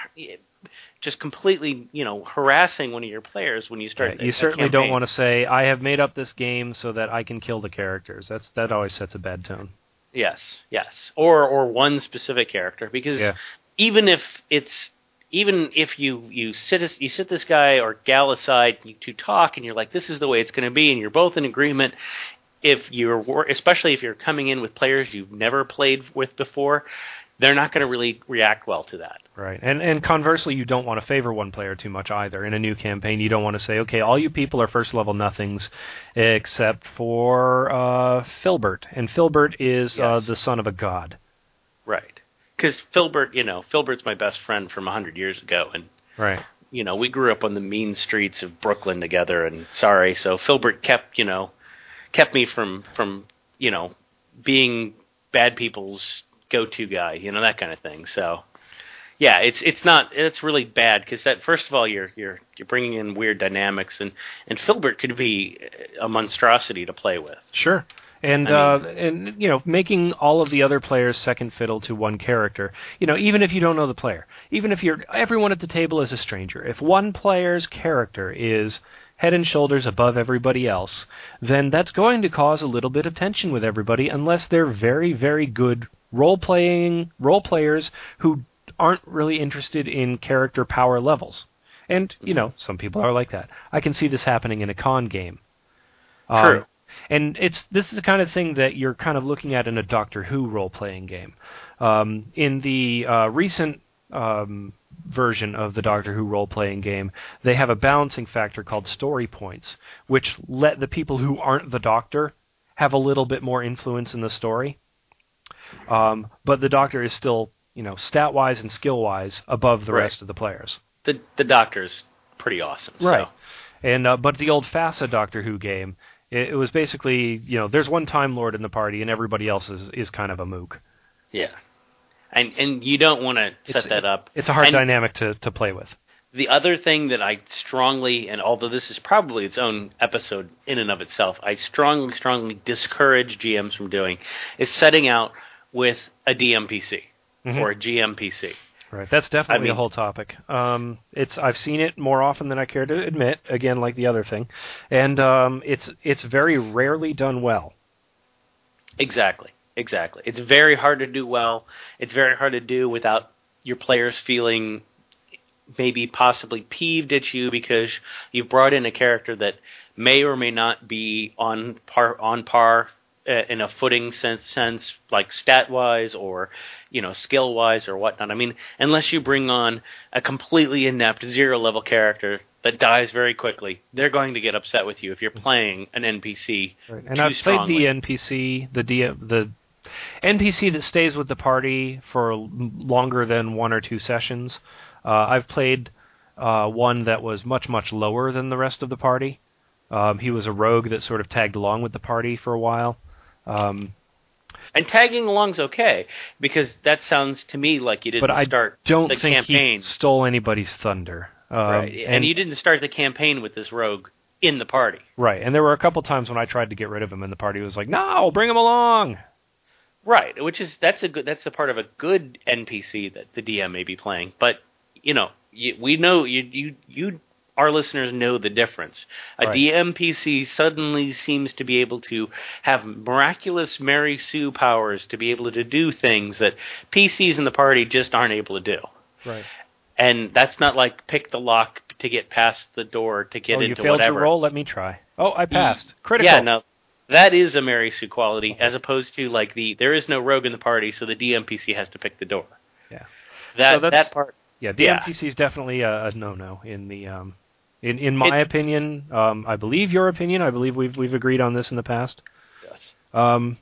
just completely, you know, harassing one of your players when you start yeah, You a, certainly a don't want to say, I have made up this game so that I can kill the characters. That's That always sets a bad tone. Yes, yes. Or or one specific character, because yeah. even if it's even if you you sit you sit this guy or gal aside to talk, and you're like, this is the way it's going to be, and you're both in agreement. If you're especially if you're coming in with players you've never played with before, they're not going to really react well to that. Right. And and conversely, you don't want to favor one player too much either. In a new campaign, you don't want to say, okay, all you people are first level nothings except for uh, Filbert. And Filbert is yes. uh, the son of a god. Right. Because Filbert, you know, Filbert's my best friend from one hundred years ago. And, right. you know, we grew up on the mean streets of Brooklyn together. And sorry, so Filbert kept, you know, kept me from, from you know, being bad people's go-to guy, you know, that kind of thing. So, yeah, it's it's not it's really bad because that first of all you're you're you're bringing in weird dynamics, and, and Filbert could be a monstrosity to play with. Sure, and I mean, uh, and you know, making all of the other players second fiddle to one character. You know, even if you don't know the player, even if you're everyone at the table is a stranger. If one player's character is head and shoulders above everybody else, then that's going to cause a little bit of tension with everybody, unless they're very very good role-playing role players who aren't really interested in character power levels. And, you know, some people are like that. I can see this happening in a con game. True. Um, and it's this is the kind of thing that you're kind of looking at in a Doctor Who role-playing game. Um, in the uh, recent um, version of the Doctor Who role-playing game, they have a balancing factor called story points, which let the people who aren't the Doctor have a little bit more influence in the story. Um, but the Doctor is still, you know, stat-wise and skill-wise above the right. rest of the players. The the Doctor's pretty awesome. Right. So. And uh, but the old FASA Doctor Who game, it, it was basically, you know, there's one Time Lord in the party and everybody else is, is kind of a mook. Yeah. And and you don't want to set it's, that up. It's a hard and dynamic to, to play with. The other thing that I strongly, and although this is probably its own episode in and of itself, I strongly, strongly discourage G Ms from doing is setting out with a D M P C mm-hmm. or a G M P C. Right, that's definitely I mean, a whole topic. Um, it's I've seen it more often than I care to admit. Again, like the other thing, and um, it's it's very rarely done well. Exactly, exactly. It's very hard to do well. It's very hard to do without your players feeling maybe possibly peeved at you because you've brought in a character that may or may not be on par on par uh, in a footing sense, sense like stat wise or you know skill wise or whatnot. I mean, unless you bring on a completely inept zero level character that dies very quickly, they're going to get upset with you if you're playing an N P C. Right. And too I've strongly. played the N P C, the D, the N P C that stays with the party for longer than one or two sessions. Uh, I've played uh, one that was much, much lower than the rest of the party. Um, he was a rogue that sort of tagged along with the party for a while. Um, and tagging along's okay, because that sounds to me like you didn't but I start don't the think campaign. he stole anybody's thunder. Um, right. And, and you didn't start the campaign with this rogue in the party. Right, and there were a couple times when I tried to get rid of him, and the party was like, "No, bring him along." Right, which is that's a good that's a part of a good N P C that the D M may be playing. But you know, you, we know you you you our listeners know the difference. A right. D M P C suddenly seems to be able to have miraculous Mary Sue powers to be able to do things that P Cs in the party just aren't able to do. Right. And that's not like pick the lock to get past the door to get oh, into you failed whatever. your roll? Let me try. Oh, I passed. Critical. Yeah, no. That is a Mary Sue quality, as opposed to like the there is no rogue in the party, so the D M P C has to pick the door. Yeah. That so that part. Yeah, D M P C is definitely a, a no-no in the um, in in my it, opinion. Um, I believe your opinion. I believe we've we've agreed on this in the past. Yes. Um.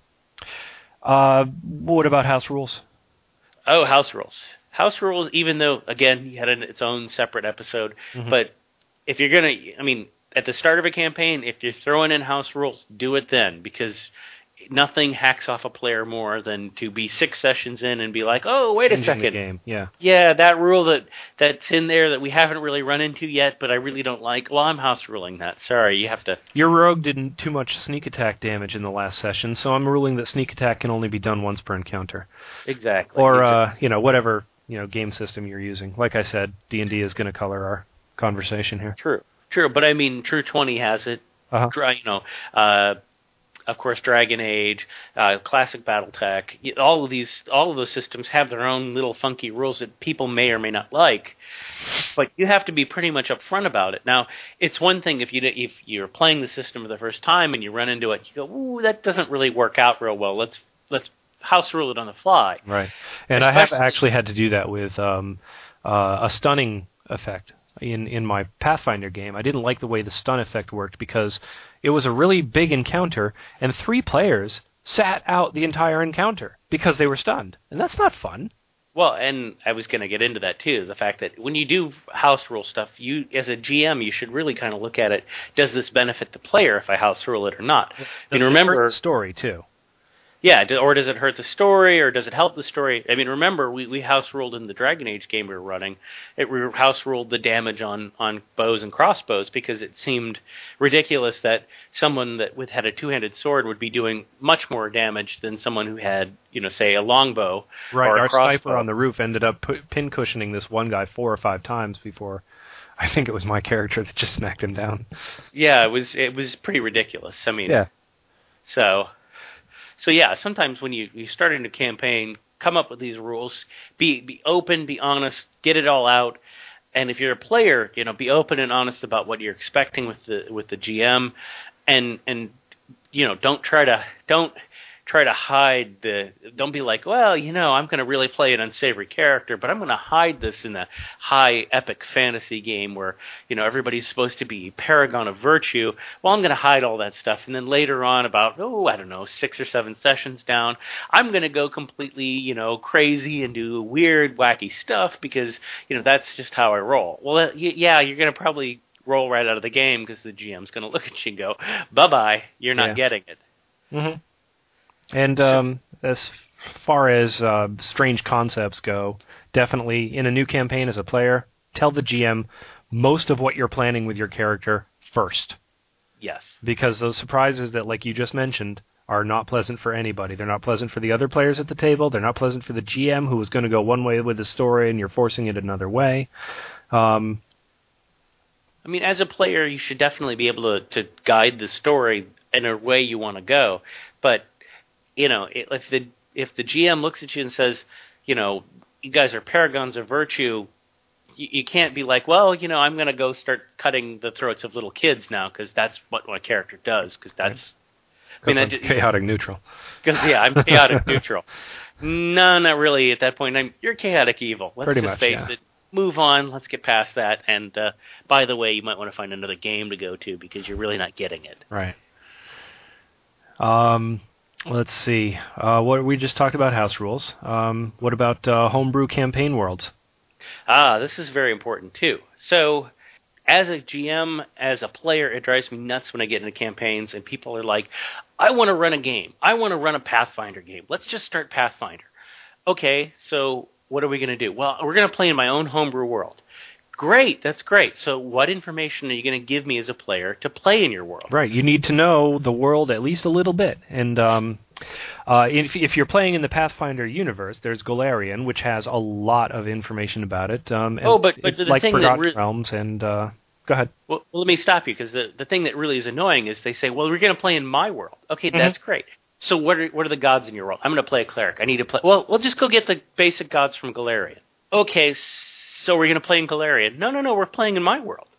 Uh. What about house rules? Oh, house rules. House rules. Even though again, he had an, its own separate episode, mm-hmm. but if you're gonna, I mean. At the start of a campaign, if you're throwing in house rules, do it then, because nothing hacks off a player more than to be six sessions in and be like, oh, wait Changing a second. The game. Yeah. Yeah, that rule that, that's in there that we haven't really run into yet, but I really don't like, well, I'm house ruling that. Sorry, you have to... Your rogue didn't too much sneak attack damage in the last session, so I'm ruling that sneak attack can only be done once per encounter. Exactly. Or, exactly. Uh, you know, whatever you know game system you're using. Like I said, D and D is going to color our conversation here. True. True, but I mean, True twenty has it. Uh-huh. You know, uh, of course, Dragon Age, uh, classic BattleTech. All of these, all of those systems have their own little funky rules that people may or may not like. But you have to be pretty much upfront about it. Now, it's one thing if you if you're playing the system for the first time and you run into it, you go, "Ooh, that doesn't really work out real well. Let's let's house rule it on the fly." Right, and Especially, I have actually had to do that with um, uh, a stunning effect. In, in my Pathfinder game, I didn't like the way the stun effect worked because it was a really big encounter, and three players sat out the entire encounter because they were stunned, and that's not fun. Well, and I was going to get into that too, the fact that when you do house rule stuff, you as a G M, you should really kind of look at it, does this benefit the player if I house rule it or not? Does I mean, remember the story too. Yeah, or does it hurt the story, or does it help the story? I mean, remember, we, we house-ruled in the Dragon Age game we were running. It we house-ruled the damage on, on bows and crossbows because it seemed ridiculous that someone that with had a two-handed sword would be doing much more damage than someone who had, you know, say, a longbow right, or a our crossbow. Sniper on the roof ended up put, pin-cushioning this one guy four or five times before... I think it was my character that just smacked him down. Yeah, it was it was pretty ridiculous. I mean, yeah. So... So yeah, sometimes when you, you start a new campaign, come up with these rules, be be open, be honest, get it all out, and if you're a player, you know, be open and honest about what you're expecting with the with the G M, and and you know, don't try to don't try to hide the. Don't be like, well, you know, I'm going to really play an unsavory character, but I'm going to hide this in a high epic fantasy game where you know everybody's supposed to be paragon of virtue. Well, I'm going to hide all that stuff, and then later on, about oh, I don't know, six or seven sessions down, I'm going to go completely, you know, crazy and do weird, wacky stuff because you know that's just how I roll. Well, yeah, you're going to probably roll right out of the game because the G M's going to look at you and go, bye bye, you're not yeah. getting it. Mm-hmm. And um, as far as uh, strange concepts go, definitely in a new campaign as a player, tell the G M most of what you're planning with your character first. Yes. Because those surprises that, like you just mentioned, are not pleasant for anybody. They're not pleasant for the other players at the table. They're not pleasant for the G M who was going to go one way with the story and you're forcing it another way. Um, I mean, as a player, you should definitely be able to, to guide the story in a way you want to go. But, you know, if the if the G M looks at you and says, you know, you guys are paragons of virtue, you, you can't be like, well, you know, I'm going to go start cutting the throats of little kids now because that's what my character does. Because that's, right. I mean, I'm just, chaotic neutral. Because yeah, I'm chaotic neutral. No, not really. At that point, I'm you're chaotic evil. Let's Pretty just much, face yeah. it. Move on. Let's get past that. And uh, by the way, you might want to find another game to go to because you're really not getting it. Right. Um. Let's see. Uh, what we just talked about house rules. Um, what about uh, homebrew campaign worlds? Ah, this is very important too. So, as a G M, as a player, it drives me nuts when I get into campaigns and people are like, "I want to run a game. I want to run a Pathfinder game. Let's just start Pathfinder." Okay, so what are we going to do? Well, we're going to play in my own homebrew world. Great, that's great. So what information are you going to give me as a player to play in your world? Right, you need to know the world at least a little bit. And um, uh, if, if you're playing in the Pathfinder universe, there's Golarion, which has a lot of information about it. Um, and oh, but, but the like thing Forgotten that re- Realms and... Uh, go ahead. Well, well, let me stop you, because the, the thing that really is annoying is they say, well, we're going to play in my world. Okay, Mm-hmm. that's great. So what are what are the gods in your world? I'm going to play a cleric. I need to play... Well, we'll just go get the basic gods from Golarion. Okay, so we're going to play in Golarion. No, no, no, we're playing in my world.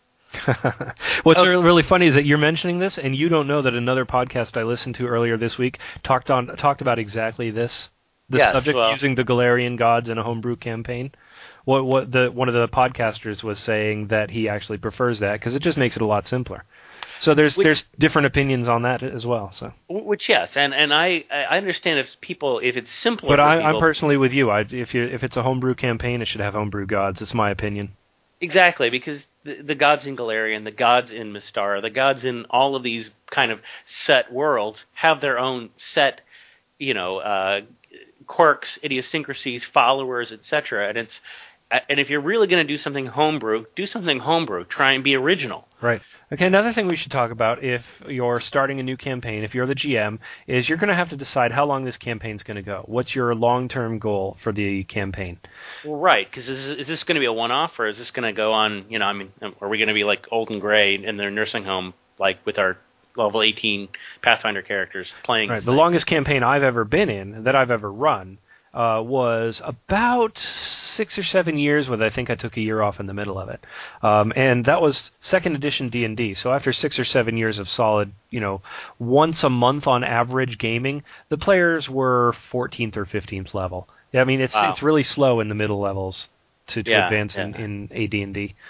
What's Oh. really funny is that you're mentioning this, and you don't know that another podcast I listened to earlier this week talked on talked about exactly this, this Yes, subject, well- using the Golarion gods in a homebrew campaign. What what the one of the podcasters was saying that he actually prefers that because it just makes it a lot simpler. So there's Which- there's different opinions on that as well. So, Which, yes, and, and I, I understand if people, if it's simpler but for I, people... I'm personally with you. I, if you if it's a homebrew campaign, it should have homebrew gods. It's my opinion. Exactly, because the, the gods in Golarion, the gods in Mystara, the gods in all of these kind of set worlds have their own set, you know, uh, quirks, idiosyncrasies, followers, et cetera. And it's and if you're really going to do something homebrew, do something homebrew. Try and be original. Right. Okay, another thing we should talk about if you're starting a new campaign, if you're the G M, is you're going to have to decide how long this campaign's going to go. What's your long-term goal for the campaign? Well, right, because is, is this going to be a one-off, or is this going to go on, you know, I mean, are we going to be like Old and Grey in their nursing home, like with our level eighteen Pathfinder characters playing? Right. The longest campaign I've ever been in, that I've ever run, uh, was about six or seven years, with I think I took a year off in the middle of it. Um, and that was second edition D and D. So after six or seven years of solid, you know, once a month on average gaming, the players were fourteenth or fifteenth level. Yeah, I mean, it's Wow. it's really slow in the middle levels to, to Yeah, advance yeah. in, in A D and D.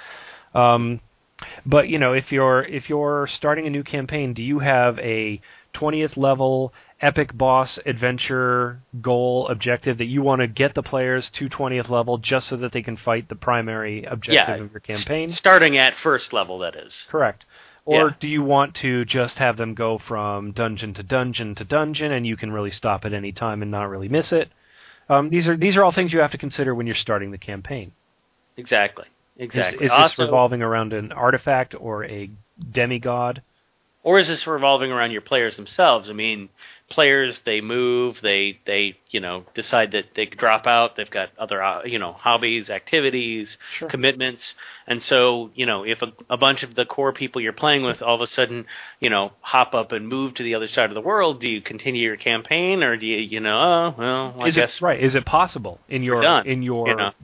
Um, but you know, if you're if you're starting a new campaign, do you have a twentieth level epic boss adventure goal objective that you want to get the players to twentieth level just so that they can fight the primary objective yeah, of your campaign? s- starting at first level, that is. Correct. Or Yeah. do you want to just have them go from dungeon to dungeon to dungeon, and you can really stop at any time and not really miss it? Um, these are these are all things you have to consider when you're starting the campaign. Exactly. Is, Exactly. is this Also- revolving around an artifact or a demigod? Or is this revolving around your players themselves? I mean, players, they move, they, they you know, decide that they drop out, they've got other, uh, you know, hobbies, activities, Sure. commitments, and so, you know, if a, a bunch of the core people you're playing with all of a sudden, you know, hop up and move to the other side of the world, do you continue your campaign, or do you, you know, oh, well, I Is guess... it right? Is it possible in your done, in your you know?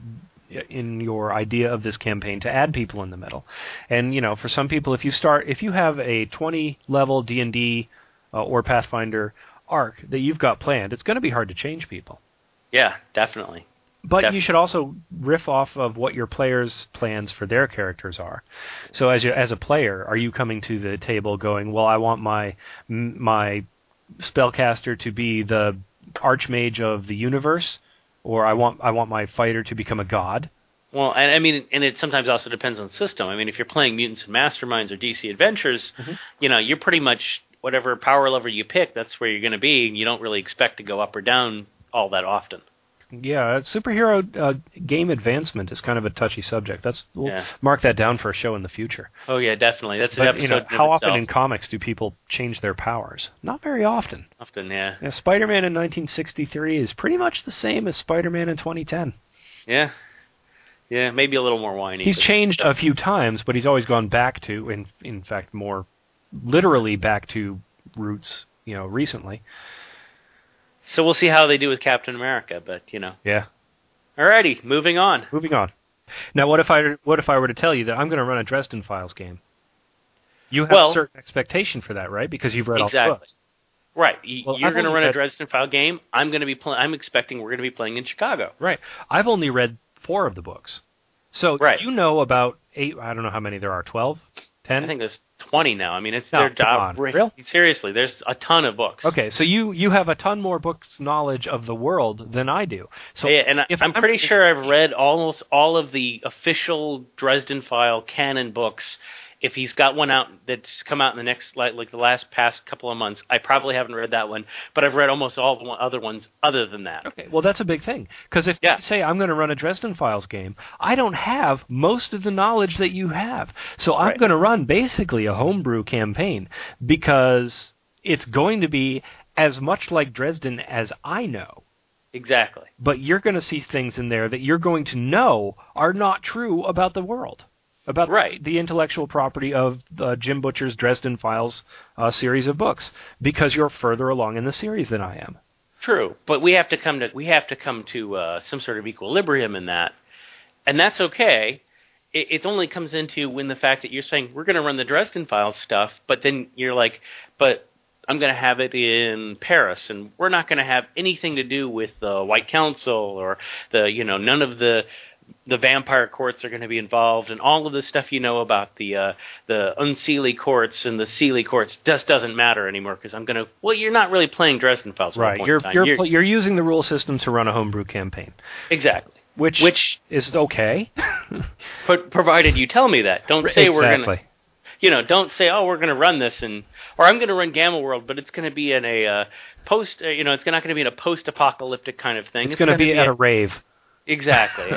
in your idea of this campaign to add people in the middle? And you know, for some people, if you start if you have a twenty level D and D uh, or Pathfinder arc that you've got planned, it's going to be hard to change people. Yeah, definitely. But Def- you should also riff off of what your players' plans for their characters are. So as you, as a player, are you coming to the table going, well, I want my m- my spellcaster to be the archmage of the universe, or I want I want my fighter to become a god? Well, and I mean, and it sometimes also depends on the system. I mean, if you're playing Mutants and Masterminds or D C Adventures, Mm-hmm. you know, you're pretty much whatever power level you pick, that's where you're going to be. You don't really expect to go up or down all that often. Yeah, superhero uh, game advancement is kind of a touchy subject. That's we'll Yeah. mark that down for a show in the future. Oh yeah, definitely. That's an But episode. you know, in how often itself. in comics do people change their powers? Not very often. Often, yeah. Yeah, Spider-Man in nineteen sixty-three is pretty much the same as Spider-Man in twenty ten. Yeah. Yeah, maybe a little more whiny. He's but- changed a few times, but he's always gone back to, in in fact, more literally back to roots. You know, recently. So we'll see how they do with Captain America, but you know. Yeah. Alrighty, moving on. Moving on. Now, what if I what if I were to tell you that I'm going to run a Dresden Files game? You have Well- a certain expectation for that, right? Because you've read all the Exactly. books. Right. Y- Well, You're I've going to only run a read- Dresden File game. I'm going to be pl- I'm expecting we're going to be playing in Chicago. Right. I've only read four of the books. So Right. you know about eight, I don't know how many there are, twelve? ten? I think there's twenty now. I mean, it's No, their come job. on. Re- Real? Seriously, there's a ton of books. Okay, so you, you have a ton more books knowledge of the world than I do. So yeah, and I- if I'm pretty sure I've read almost all of the official Dresden File canon books. If he's got one out that's come out in the next, like, like the last past couple of months, I probably haven't read that one, but I've read almost all the one- other ones other than that. Okay, well, that's a big thing. Because if Yeah. you say I'm going to run a Dresden Files game, I don't have most of the knowledge that you have. So I'm Right. going to run basically a homebrew campaign because it's going to be as much like Dresden as I know. Exactly. But you're going to see things in there that you're going to know are not true about the world. About Right. the intellectual property of uh, Jim Butcher's Dresden Files uh, series of books, because you're further along in the series than I am. True, but we have to come to we have to come to uh, some sort of equilibrium in that, and that's okay. It, it only comes into when the fact that you're saying we're going to run the Dresden Files stuff, but then you're like, but I'm going to have it in Paris, and we're not going to have anything to do with the White Council or the you know none of the the vampire courts are going to be involved, and all of the stuff you know about the uh, the Unseelie courts and the Seelie courts just doesn't matter anymore because I'm going to. Well, you're not really playing Dresden Files. At that Right, point you're in time. you're You're- pl- you're using the rule system to run a homebrew campaign, exactly. which Which is okay. pro- provided you tell me that. Don't say we're going to. exactly. You know, don't say, oh, we're going to run this, and or I'm going to run Gamma World, but it's going to be in a uh, post. Uh, you know, it's not going to be in a post-apocalyptic kind of thing. It's, going to be gonna at a rave. exactly.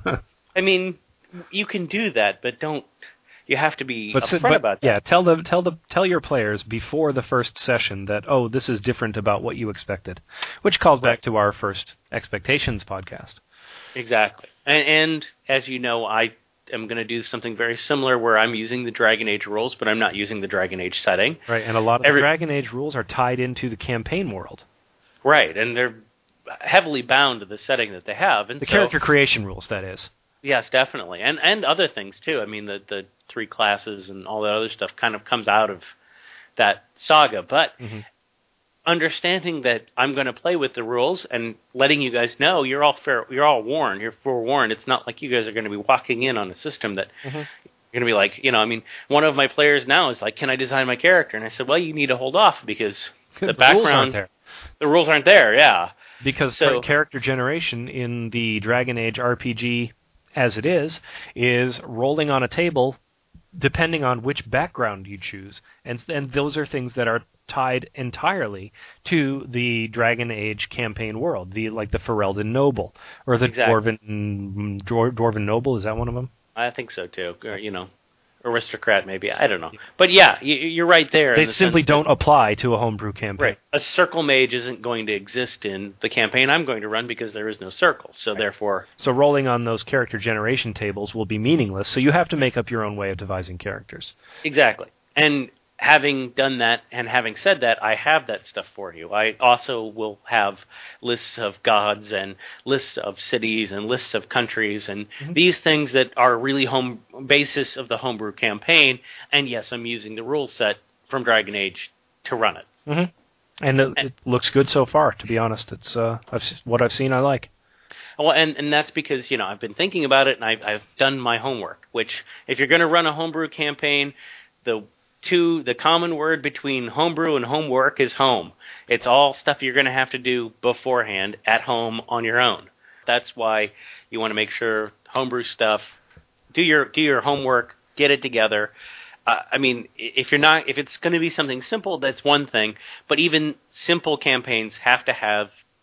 I mean, you can do that, but don't. You have to be But, upfront but about that. yeah, tell the tell the tell your players before the first session that oh, this is different about what you expected, which calls back to our first expectations podcast. Exactly. And, and as you know, I am going to do something very similar where I'm using the Dragon Age rules, but I'm not using the Dragon Age setting. Right, and a lot of Every- the Dragon Age rules are tied into the campaign world. Right, and they're heavily bound to the setting that they have. And The so, character creation rules, that is. yes, definitely, and and other things too. I mean, the the three classes and all that other stuff kind of comes out of that saga. But Mm-hmm. understanding that I'm going to play with the rules and letting you guys know, you're all fair, you're all warned, you're forewarned. It's not like you guys are going to be walking in on a system that Mm-hmm. you're going to be like, you know, I mean, one of my players now is like, can I design my character? And I said, well, you need to hold off because the, The background, rules aren't there. the rules aren't there. Yeah. Because So- character generation in the Dragon Age R P G, as it is, is rolling on a table depending on which background you choose. And, and those are things that are tied entirely to the Dragon Age campaign world, the like the Ferelden Noble, or the Exactly. Dwarven, Dwar, Dwarven Noble, is that one of them? I think so too. Or, you know, aristocrat maybe. I don't know. But yeah, you, you're right there. in They the simply sense that- don't apply to a homebrew campaign. Right. A circle mage isn't going to exist in the campaign I'm going to run because there is no circle. So therefore, So rolling on those character generation tables will be meaningless, so you have to make up your own way of devising characters. exactly. And having done that and having said that, I have that stuff for you. I also will have lists of gods and lists of cities and lists of countries and these things that are really home basis of the homebrew campaign. And yes, I'm using the rule set from Dragon Age to run it. Mm-hmm. And it, it looks good so far, to be honest. It's uh, I've, s- what I've seen I like. Well, and, and that's because, you know, I've been thinking about it and I've, I've done my homework, which if you're going to run a homebrew campaign, the two, the common word between homebrew and homework is home. It's all stuff you're going to have to do beforehand at home on your own. That's why you want to make sure homebrew stuff, do your, do your homework, get it together. Uh, I mean, if you're not, if it's going to be something simple, that's one thing, but even simple campaigns have to have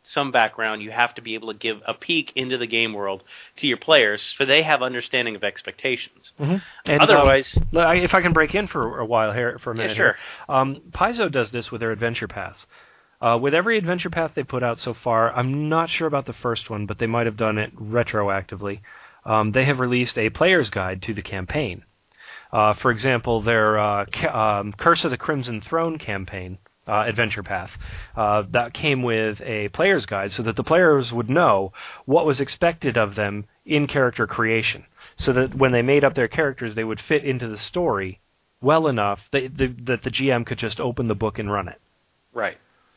some background. You have to be able to give a peek into the game world to your players so they have understanding of expectations. Mm-hmm. And, Otherwise... Um, if I can break in for a while here, for a minute yeah, sure. here. Um, Paizo does this with their adventure paths. Uh, with every adventure path they put out so far, I'm not sure about the first one, but they might have done it retroactively. Um, they have released a player's guide to the campaign. Uh, for example, their uh, ca- um, Curse of the Crimson Throne campaign, uh, adventure path, uh, that came with a player's guide so that the players would know what was expected of them in character creation, so that when they made up their characters, they would fit into the story well enough that the, that the G M could just open the book and run it. Right.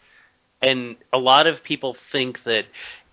And a lot of people think that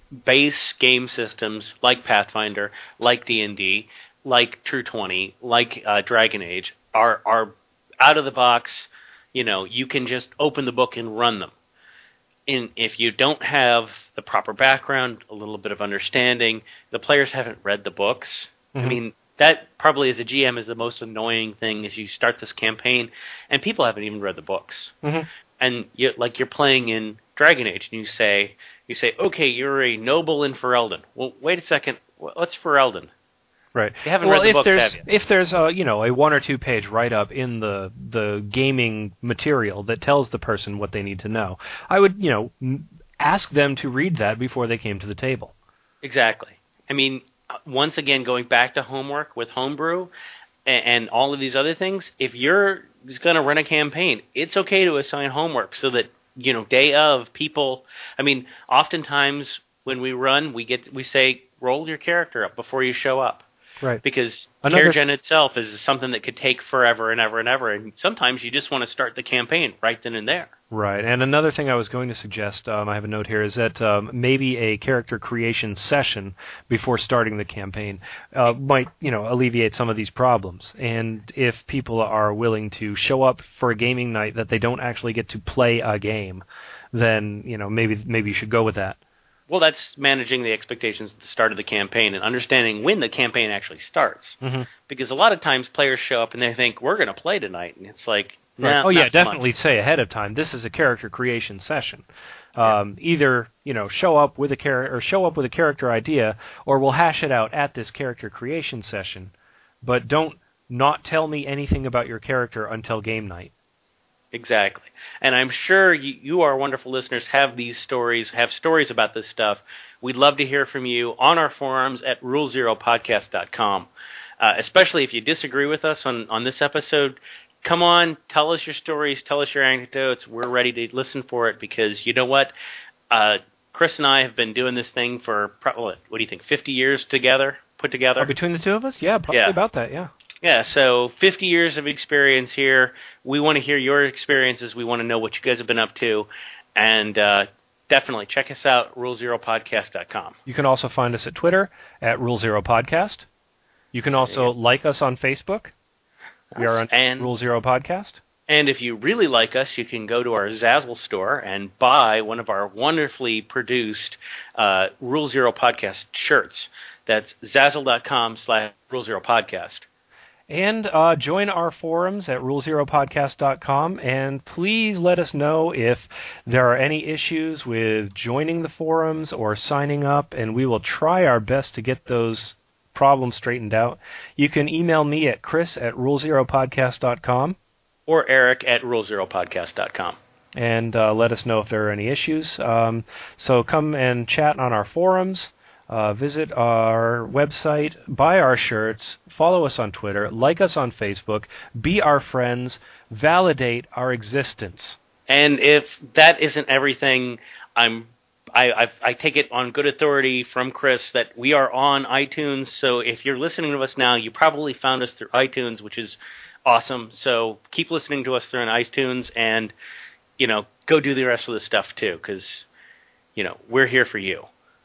base game systems like Pathfinder, like D and D, like True twenty, like uh, Dragon Age, are are out of the box. You know, you can just open the book and run them. And if you don't have the proper background, a little bit of understanding, the players haven't read the books. Mm-hmm. I mean, that probably as a G M is the most annoying thing is you start this campaign and people haven't even read the books. Mm-hmm. And you, like you're playing in Dragon Age, and you say, you say, okay, you're a noble in Ferelden. Well, wait a second, what's Ferelden? Right. You haven't well, read the if books, there's have you? if there's a you know a one or two page write up in the the gaming material that tells the person what they need to know, I would you know m- ask them to read that before they came to the table. Exactly. I mean, once again, going back to homework with Homebrew and, and all of these other things, if you're going to run a campaign, it's okay to assign homework so that, you know, day of people, I mean, oftentimes when we run, we get we say, roll your character up before you show up. Right. Because Another... CareGen itself is something that could take forever and ever and ever, and sometimes you just want to start the campaign right then and there. Right, and another thing I was going to suggest, um, I have a note here, is that um, maybe a character creation session before starting the campaign uh, might, you know, alleviate some of these problems. And if people are willing to show up for a gaming night that they don't actually get to play a game, then, you know, maybe maybe you should go with that. Well, that's managing the expectations at the start of the campaign and understanding when the campaign actually starts. Mm-hmm. Because a lot of times players show up and they think, we're going to play tonight. And it's like, right. nah, Oh, yeah, not so definitely much. say ahead of time, this is a character creation session. Um, yeah. Either, you know, show up with a char- or show up with a character idea, or we'll hash it out at this character creation session. But don't not tell me anything about your character until game night. Exactly. And I'm sure you, you, our wonderful listeners, have these stories, have stories about this stuff. We'd love to hear from you on our forums at rule zero podcast dot com. Uh, especially if you disagree with us on, on this episode, come on, tell us your stories, tell us your anecdotes. We're ready to listen for it because you know what? Uh, Chris and I have been doing this thing for, what, what do you think, fifty years together, put together? Oh, between the two of us? Yeah, probably yeah. about that, yeah. Yeah, so fifty years of experience here. We want to hear your experiences. We want to know what you guys have been up to. And uh, definitely check us out, rule zero podcast dot com. You can also find us at Twitter at rule zero podcast. You can also like us on Facebook. We are on and, Rule Zero Podcast. And if you really like us, you can go to our Zazzle store and buy one of our wonderfully produced uh, Rule Zero Podcast shirts. That's zazzle.com slash Rule Zero Podcast. And uh, join our forums at rule zero podcast dot com, and please let us know if there are any issues with joining the forums or signing up, and we will try our best to get those problems straightened out. You can email me at chris at rule zero podcast dot com. Or Eric at rule zero podcast dot com. And uh, let us know if there are any issues. Um, so come and chat on our forums. Uh, visit our website, buy our shirts, follow us on Twitter, like us on Facebook, be our friends, validate our existence. And if that isn't everything, I'm I I've, I take it on good authority from Chris that we are on iTunes. So if you're listening to us now, you probably found us through iTunes, which is awesome. So keep listening to us through iTunes, and you know, go do the rest of the stuff too, because you know we're here for you.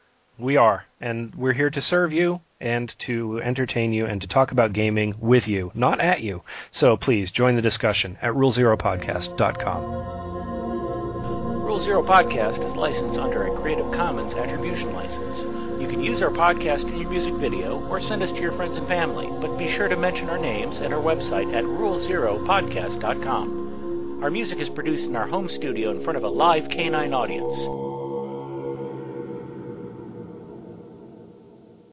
We are, and we're here to serve you and to entertain you and to talk about gaming with you, not at you. So please join the discussion at rule zero podcast dot com. Rule Zero Podcast is licensed under a Creative Commons Attribution License. You can use our podcast in your music video or send us to your friends and family, but be sure to mention our names and our website at rule zero podcast dot com. Our music is produced in our home studio in front of a live canine audience.